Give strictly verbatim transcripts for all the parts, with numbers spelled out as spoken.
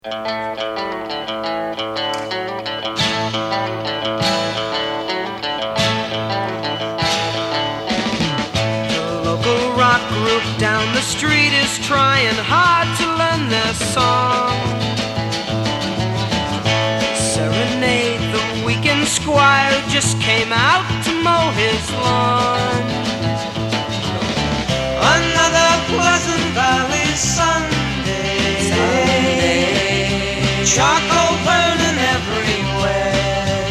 local rock group down the street is trying hard to learn their song. Serenade the weekend squire who just came out to mow his lawn. Another Pleasant Valley Sunday, Sunday. Charcoal burning everywhere,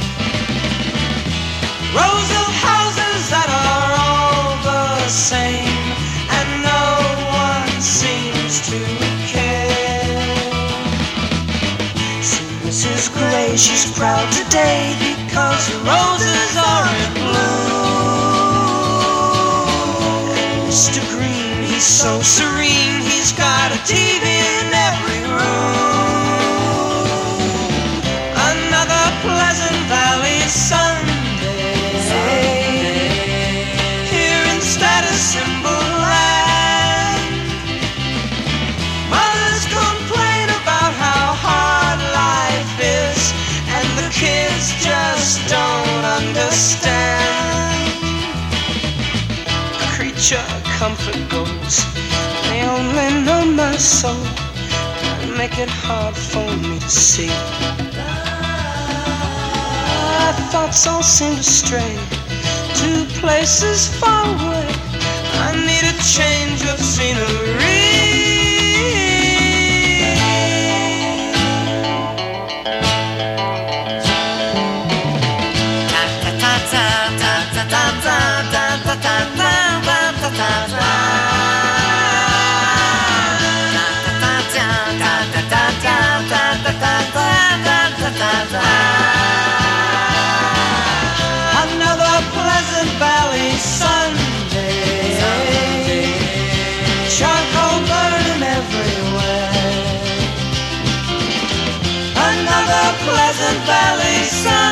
rows of houses that are all the same, and no one seems to care. See Missus Gray, she's proud today because her roses are in bloom. And Mister Green, he's so serene, he's got a T V in every room. Another Pleasant Valley Sunday, Sunday. Here in Status Symbol Land, mothers complain about how hard life is, and the kids just don't understand. Creature comfort goes, they only know my soul and make it hard for me to see. My thoughts all seem to stray to places far away. I need a change of scenery. Another Pleasant Valley Sunday, Sunday. Charcoal burning everywhere. Another Pleasant Valley Sunday.